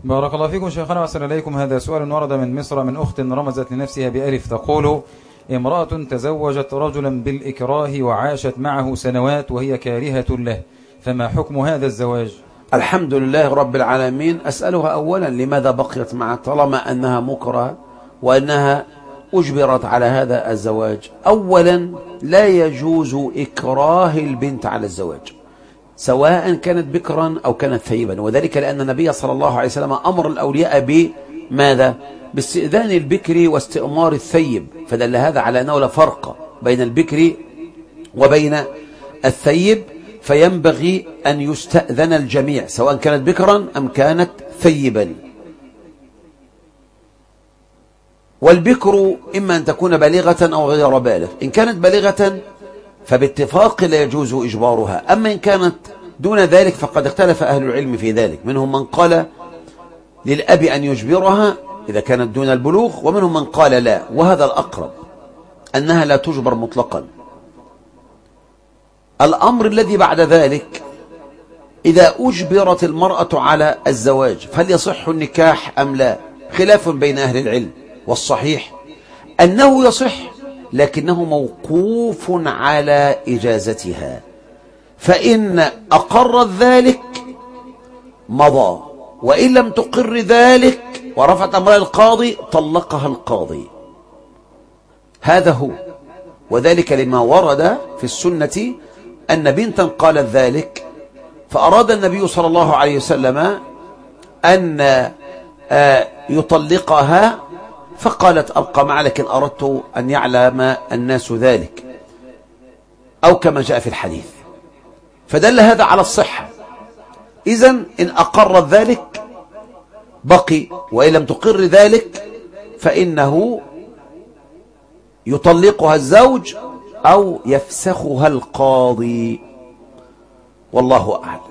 بارك الله فيكم شيخنا وأحسن إليكم. هذا سؤال ورد من مصر من أخت رمزت لنفسها بألف، تقول: امرأة تزوجت رجلا بالإكراه وعاشت معه سنوات وهي كارهة له، فما حكم هذا الزواج؟ الحمد لله رب العالمين. أسألها أولا لماذا بقيت معه طالما أنها مكرهة وأنها أجبرت على هذا الزواج؟ أولا لا يجوز إكراه البنت على الزواج سواء كانت بكرا أو كانت ثيبا، وذلك لأن النبي صلى الله عليه وسلم أمر الأولياء بماذا؟ باستئذان البكر واستئمار الثيب، فدل هذا على أنه لا فرق بين البكر وبين الثيب، فينبغي أن يستأذن الجميع سواء كانت بكرا أم كانت ثيبا. والبكر إما أن تكون بالغة أو غير بالغ، إن كانت بالغة فباتفاق لا يجوز إجبارها، أما إن كانت دون ذلك فقد اختلف أهل العلم في ذلك، منهم من قال للأب أن يجبرها إذا كانت دون البلوغ، ومنهم من قال لا، وهذا الأقرب أنها لا تجبر مطلقا. الأمر الذي بعد ذلك إذا أجبرت المرأة على الزواج فهل يصح النكاح أم لا؟ خلاف بين أهل العلم، والصحيح أنه يصح لكنه موقوف على إجازتها، فإن أقرت ذلك مضى، وإن لم تقر ذلك ورفعت أمرها القاضي طلقها القاضي. هذا هو، وذلك لما ورد في السنة أن بنتا قالت ذلك، فأراد النبي صلى الله عليه وسلم أن يطلقها، فقالت أبقى معه لكن أردت أن يعلم الناس ذلك، أو كما جاء في الحديث، فدل هذا على الصحة. إذن إن أقرت ذلك بقي، وإن لم تقر ذلك فإنه يطلقها الزوج أو يفسخها القاضي، والله أعلم.